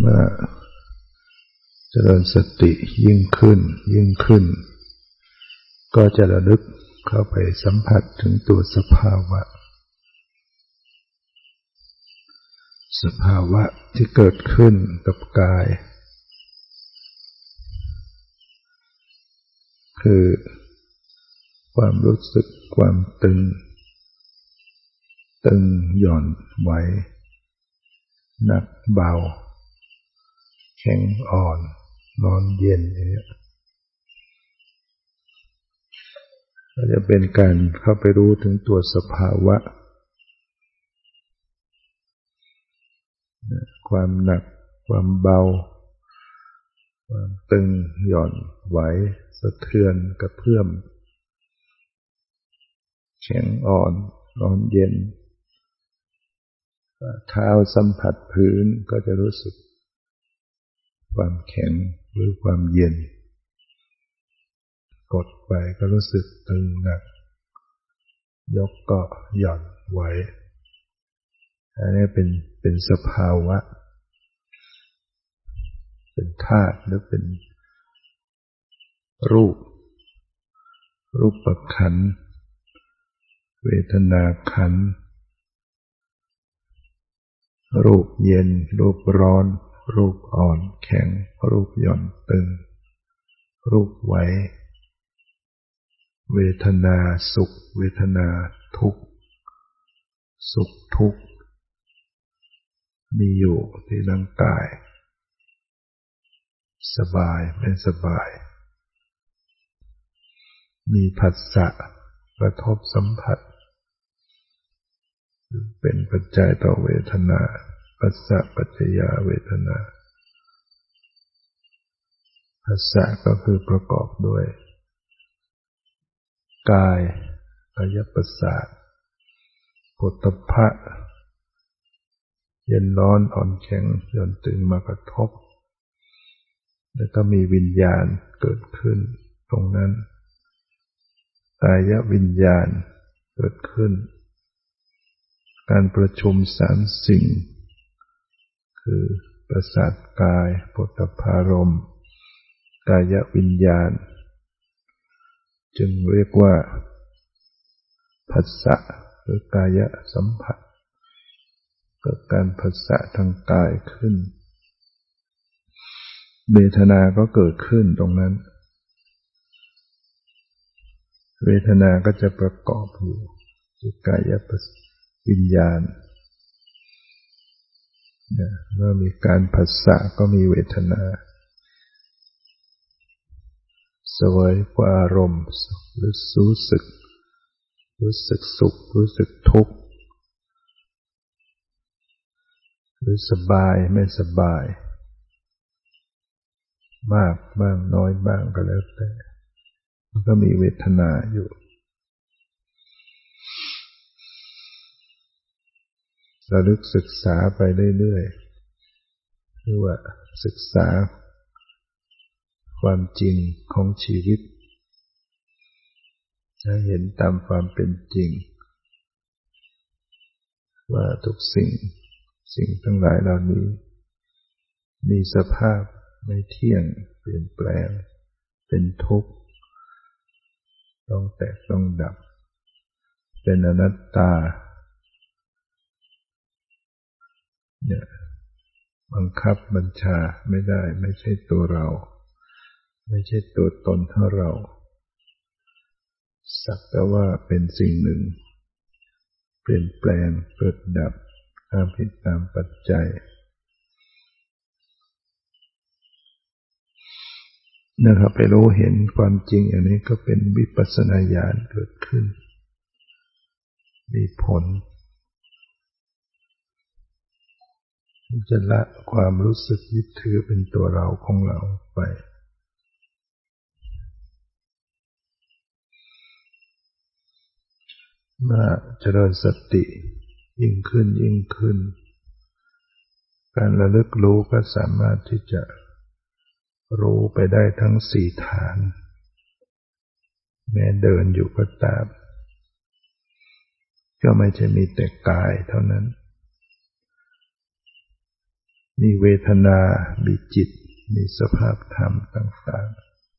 มื่อเจริญสติยิ่งขึ้นก็จะระลึกเข้าไปสัมผัสถึงตัวสภาวะที่เกิดขึ้นกับกายคือความรู้สึกความตึงหย่อนไหวหนักเบาแข็งอ่อนร้อนเย็นอย่างนี้ก็จะเป็นการเข้าไปรู้ถึงตัวสภาวะความหนักความเบาความตึงหย่อนไหวสะเทือนกระเพื่อมแข็งอ่อนร้อนเย็นเท้าสัมผัสพื้นก็จะรู้สึกความแข็งหรือความเย็นกดไปก็รู้สึกตึงหนักยกก็หย่อนไหวอันนี้เป็นสภาวะเป็นธาตุหรือเป็นรูปขันธ์เวทนาขันธ์รูปเย็นรูปร้อนรูปอ่อนแข็งรูปหย่อนตึงรูปไหวเวทนาสุขเวทนาทุกข์สุขทุกข์มีอยู่ที่ร่างกายสบายไม่สบายมีผัสสะกระทบสัมผัสเป็นปัจจัยต่อเวทนาผัสสะปัจจยเวทนาผัสสะก็คือประกอบด้วยกายประสาทโผฏฐัพพะเย็นร้อนอ่อนแข็งหย่อนตึงมากระทบแล้วก็มีวิญญาณเกิดขึ้นตรงนั้นกายวิญญาณเกิดขึ้นการประชุมสามสิ่งคือประสาทกายโผฏฐัพพารมณ์กายวิญญาณจึงเรียกว่าผัสสะหรือกายสัมผัสเกิดการผัสสะทางกายขึ้นเวทนาก็เกิดขึ้นตรงนั้นเวทนาก็จะประกอบอยู่ที่กายวิญญาณเมื่อมีการผัสสะก็มีเวทนาเสวยอารมณ์หรือรู้สึกสุขรู้สึกทุกข์หรือสบายไม่สบายมากบ้างน้อยบ้างก็แล้วแต่มันก็มีเวทนาอยู่ระลึกศึกษาไปเรื่อยๆหรือว่าศึกษาความจริงของชีวิตจะเห็นตามความเป็นจริงว่าทุกสิ่งทั้งหลายเหล่านี้มีสภาพไม่เที่ยงเปลี่ยนแปลงเป็นทุกข์ต้องแตกต้องดับเป็นอนัตตาเนี่ยบังคับบัญชาไม่ได้ไม่ใช่ตัวเราไม่ใช่ตัวตนของเราสักแต่ว่าเป็นสิ่งหนึ่งเปลี่ยนแปลงเกิดดับตามเหตุตามปัจจัยนะครับไปรู้เห็นความจริงอย่างนี้ก็เป็นวิปัสสนาญาณเกิดขึ้นมีผลจะละความรู้สึกยึดถือเป็นตัวเราของเราไปเมื่อเจริญสติยิ่งขึ้นการระลึกรู้ก็สามารถที่จะรู้ไปได้ทั้งสี่ฐานแม้เดินอยู่ก็ตามก็ไม่ใช่มีแต่กายเท่านั้นมีเวทนามีจิตมีสภาพธรรมต่าง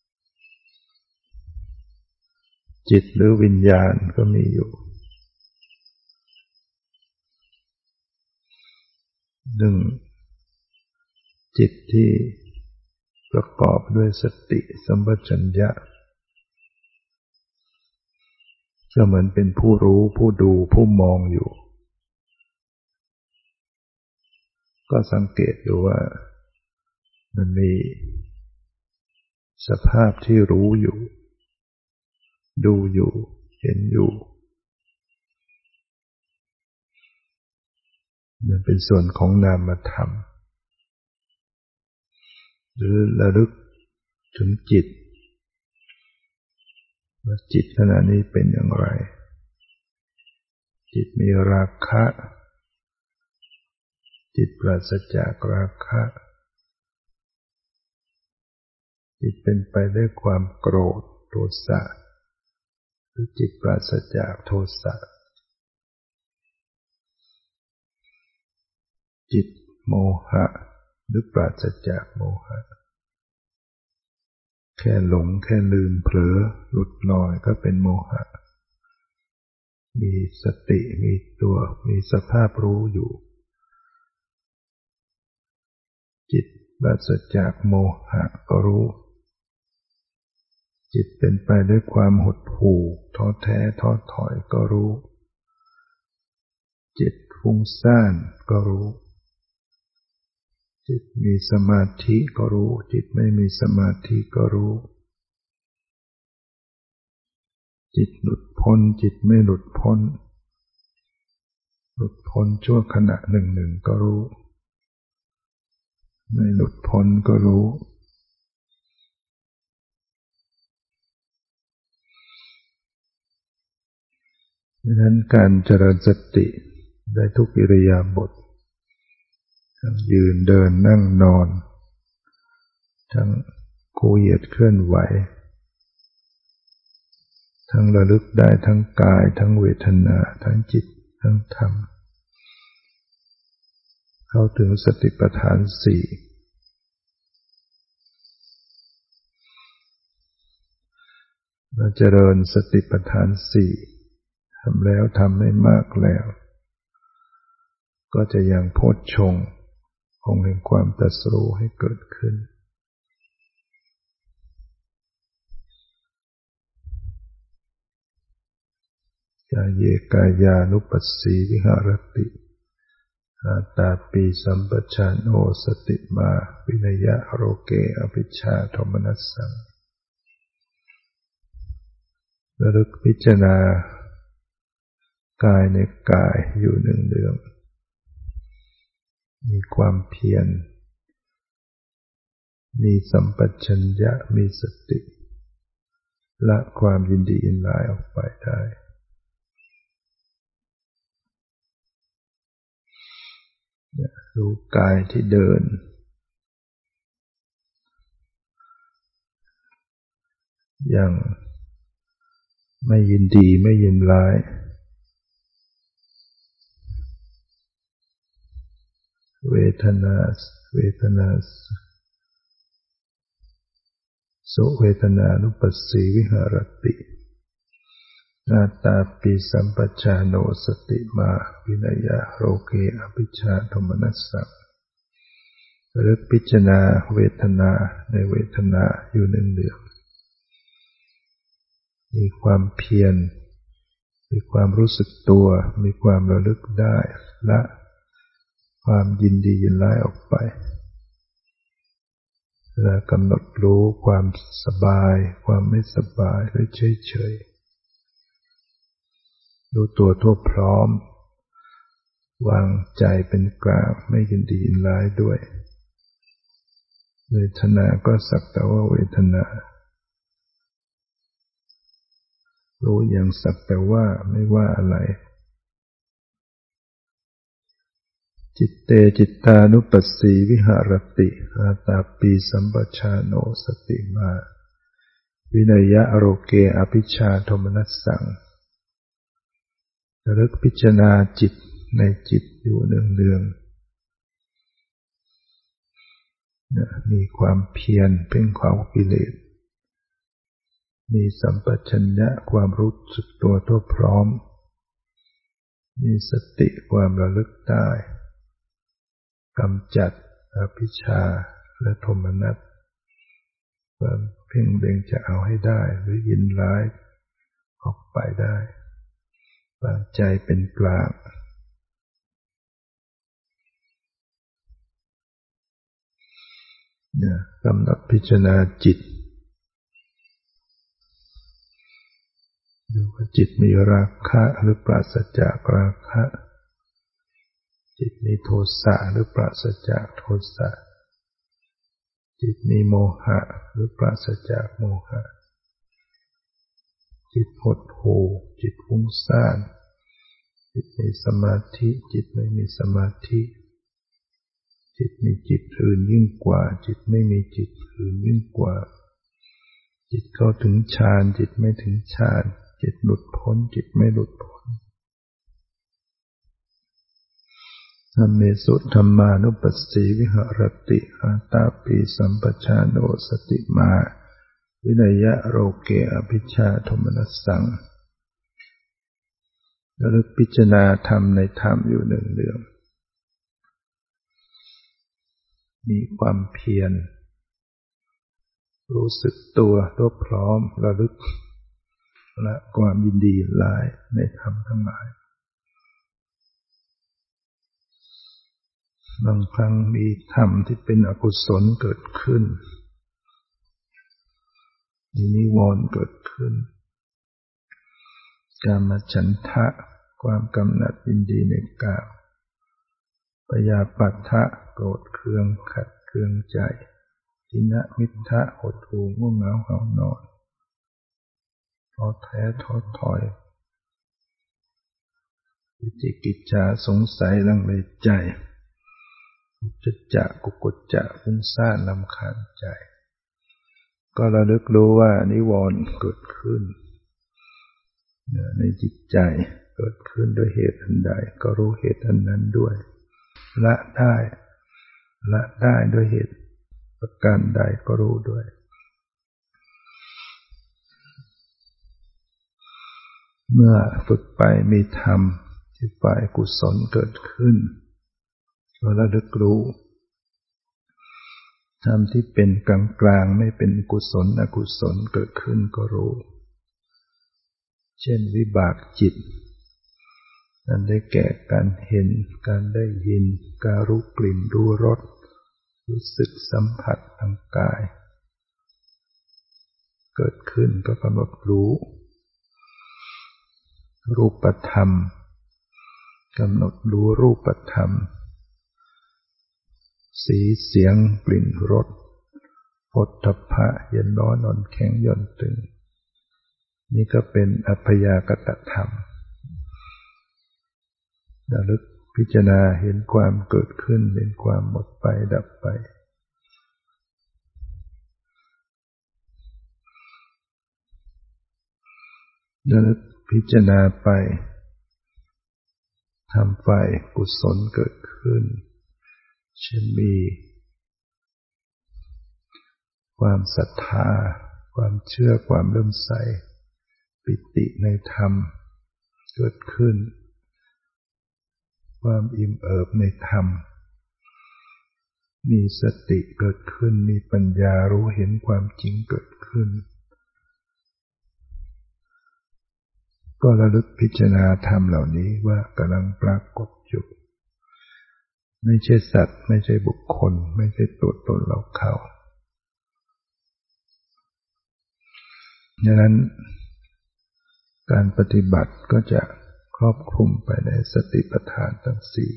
ๆจิตหรือวิญญาณก็มีอยู่หนึ่งจิตที่ประกอบด้วยสติสัมปชัญญะก็เหมือนเป็นผู้รู้ผู้ดูผู้มองอยู่ก็สังเกตดูว่ามันมีสภาพที่รู้อยู่ดูอยู่เห็นอยู่มันเป็นส่วนของนามธรรมหรือระลึกถึงจิตว่าจิตขณะนี้เป็นอย่างไรจิตมีราคะจิตปราศจากราคะจิตเป็นไปด้วยความโกรธโทสะหรือจิตปราศจากโทสะจิตโมหะหรือปราศจากโมหะแค่หลงแค่ลืมเผลอหลุดลอยก็เป็นโมหะมีสติมีตัวมีสภาพรู้อยู่จิตปราศจากโมหะก็รู้จิตเป็นไปด้วยความหดหู่ท้อแท้ท้อถอยก็รู้จิตฟุ้งซ่านก็รู้จิตมีสมาธิก็รู้จิตไม่มีสมาธิก็รู้จิตหลุดพ้นจิตไม่หลุดพ้นหลุดพ้นชั่วขณะหนึ่งก็รู้ไม่หลุดพ้นก็รู้ดังนั้นการเจริญสติได้ทุกอิริยาบถทั้งยืนเดินนั่งนอนทั้งคู่เหยียดเคลื่อนไหวทั้งระลึกได้ทั้งกายทั้งเวทนาทั้งจิตทั้งธรรมเข้าถึงสติปัฏฐานสี่เราเจริญสติปัฏฐานสี่ทำแล้วทำให้มากแล้วก็จะยังโพชฌงค์องค์แห่งความตรัสรู้ให้เกิดขึ้นกายเยกายานุปัสสีวิหารติอาตาปีสัมปชัญโนสติมาวินยะโรเกอภิชฌาโทมนัสสังระลึกพิจารณากายในกายอยู่เนืองๆมีความเพียรมีสัมปชัญญะมีสติละความยินดียินร้ายออกไปได้รู้กายที่เดินอย่างไม่ยินดีไม่ยินร้ายเวทนาสุเวทนานุปัสสีวิหารติอาตาปิสัมปชาโนสติมาวินยะโรเกอภิชฌาโทมนัสสังระลึกพิจารณาเวทนาในเวทนาอยู่เนืองๆมีความเพียรมีความรู้สึกตัวมีความระลึกได้ละความยินดียินร้ายออกไปและกำหนดรู้ความสบายความไม่สบายหรือเฉยๆรู้ตัวทั่วพร้อมวางใจเป็นกลางไม่ยินดียินร้ายด้วยเวทนาก็สักแต่ว่าเวทนารู้อย่างสักแต่ว่าไม่ว่าอะไรจิตเตจิตตานุปัสสีวิหารติอาตาปีสัมปชาโนสติมาวินยะโรเกอภิชฌาโทมนัสสังระลึกพิจารณาจิตในจิตอยู่เนืองมีความเพียรเพ่งเผากิเลสมีสัมปชัญญะความรู้สึกตัวทั่วพร้อมมีสติความระลึกได้กำจัดอภิชฌาและโทมนัสความเพ่งเล็งจะเอาให้ได้หรือยินร้ายออกไปได้วางใจเป็นกลางกำหนดพิจารณาจิตดูว่าจิตมีราคะหรือปราศจากราคะจิตมีโทสะหรือปราศจากโทสะจิตมีโมหะหรือปราศจากโมหะจิตหดหู่จิตฟุ้งซ่านจิตมีสมาธิจิตไม่มีสมาธิจิตมีจิตอื่นยิ่งกว่าจิตไม่มีจิตอื่นยิ่งกว่าจิตเข้าถึงฌานจิตไม่ถึงฌานจิตหลุดพ้นจิตไม่หลุดพ้นธัมเมสุธัมมานุปัสสีวิหรติอาตาปิสัมปชาโนสติมาวินัยโรเกอภิชฌาโทมนัสสังระลึกพิจารณาธรรมในธรรมอยู่เนืองๆมีความเพียรรู้สึกตัวทั่วพร้อมระลึกละความยินดีหลายในธรรมทั้งหลายบางครั้งมีธรรมที่เป็นอกุศลเกิดขึ้นมีนิวรณ์เกิดขึ้นกามฉันทะความกำหนัดยินดีในกามพยาปาทะโกรธเคืองขัดเคืองใจทินมิทธะหดหู่ง่วงเหงาหาวนอนท้อแท้ท้อถอยวิจิกิจฉาสงสัยลังเลใจอุจจจะกุกุจจะฟุ้งซ่านรำคาญใจก็ระลึกรู้ว่านิวรณ์เกิดขึ้นในจิตใจเกิดขึ้นด้วยเหตุอันใดก็รู้เหตุอันนั้นด้วยละได้ด้วยเหตุประการใดก็รู้ด้วยเมื่อฝึกไปมีธรรมที่ฝ่ายกุศลเกิดขึ้นก็ระลึกรู้ธรรมที่เป็นกลางๆไม่เป็นกุศลอกุศลเกิดขึ้นก็รู้เช่นวิบากจิตนั้นได้แก่การเห็นการได้ยินการรู้กลิ่นรู้รสรู้สึกสัมผัสทางกายเกิดขึ้นก็กำหนดรู้รูปธรรมกำหนดรู้รูปธรรมสีเสียงกลิ่นรสโผฏฐัพพะเย็นร้อนอ่อนแข็งหย่อนตึงนี่ก็เป็นอัพยากตธรรมระลึกพิจารณาเห็นความเกิดขึ้นเห็นความหมดไปดับไประลึกพิจารณาไปทำฝ่ายกุศลเกิดขึ้นเช่นมีความศรัทธาความเชื่อความเลื่อมใสปิติในธรรมเกิดขึ้นความอิ่มเอิบในธรรมมีสติเกิดขึ้นมีปัญญารู้เห็นความจริงเกิดขึ้นก็ระลึกพิจารณาธรรมเหล่านี้ว่ากำลังปรากฏอยู่ไม่ใช่สัตว์ไม่ใช่บุคคลไม่ใช่ตัวตนเราเขาดังนั้นการปฏิบัติก็จะครอบคลุมไปในสติปัฏฐานทั้งสี่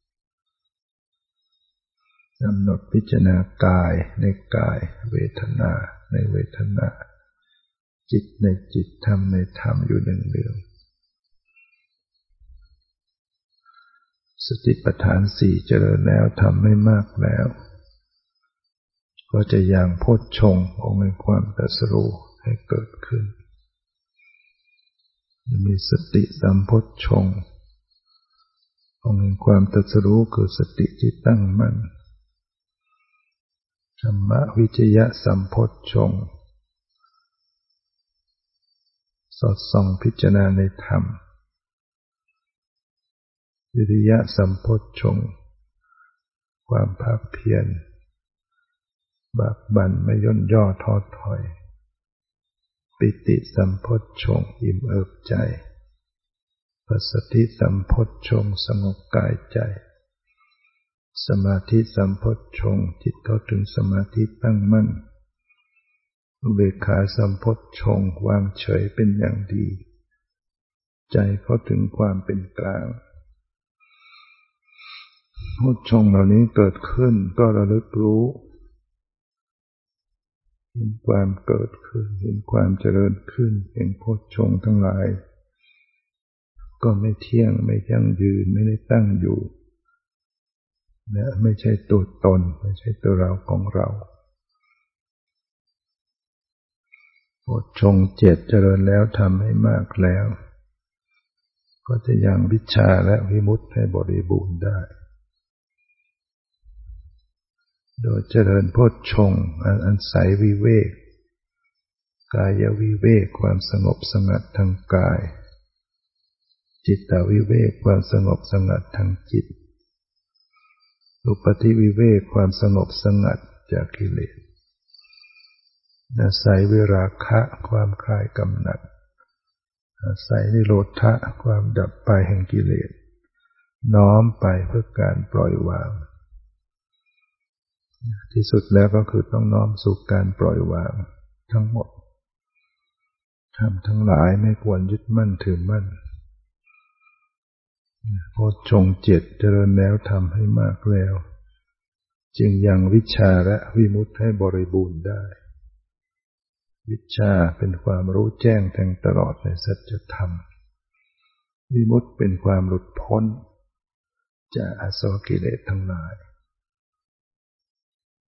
กำหนดพิจารณากายในกายเวทนาในเวทนาจิตในจิตธรรมในธรรมอยู่เนืองๆสติปัฏฐานสี่เจริญแล้วทำไม่มากแล้วก็จะยังโพชฌงค์องค์แห่งความตรัสรู้ให้เกิดขึ้นมีสติสัมโพชฌงค์องค์แห่งความตรัสรู้คือสติที่ตั้งมั่นธรรมวิจยะสัมโพชฌงค์สอดส่องพิจารณาในธรรมวิริยะสัมโพชฌงค์ความภาคเพียรบากบั่นไม่ย่นย่อท้อถอยปิติสัมโพชฌงค์อิ่มเอิบใจปัสสติสัมโพชฌงค์สงบกายใจสมาธิสัมโพชฌงค์จิตเข้าถึงสมาธิตั้งมั่นอุเบกขาสัมโพชฌงค์วางเฉยเป็นอย่างดีใจเข้าถึงความเป็นกลางโพชฌงค์เหล่านี้เกิดขึ้นก็ระลึกรู้เห็นความเกิดขึ้นเห็นความเจริญขึ้นเห็นโพชฌงค์ทั้งหลายก็ไม่เที่ยงไม่ยั่งยืนไม่ได้ตั้งอยู่และไม่ใช่ตัวตนไม่ใช่ตัวเราของเราโพชฌงค์7เจริญแล้วทำให้มากแล้วก็จะยังวิชชาและวิมุตติให้บริบูรณ์ได้โดยเจริญโพชฌงค์อาศัยวิเวกกายวิเวกความสงบสงัดทางกายจิตตวิเวกความสงบสงัดทางจิตอุปธิวิเวกความสงบสงัดจากกิเลสอาศัยวิราคะความคลายกำหนัดอาศัยนิโรธะความดับไปแห่งกิเลสน้อมไปเพื่อการปล่อยวางที่สุดแล้วก็คือต้องน้อมสู่การปล่อยวางทั้งหมดธรรมทั้งหลายไม่ควรยึดมั่นถือมั่นโพชฌงค์7เจริญแล้วทำให้มากแล้วจึงยังวิชชาและวิมุตติให้บริบูรณ์ได้วิชชาเป็นความรู้แจ้งแทงตลอดในสัจธรรมวิมุตติเป็นความหลุดพ้นจากอาสวะกิเลสทั้งหลาย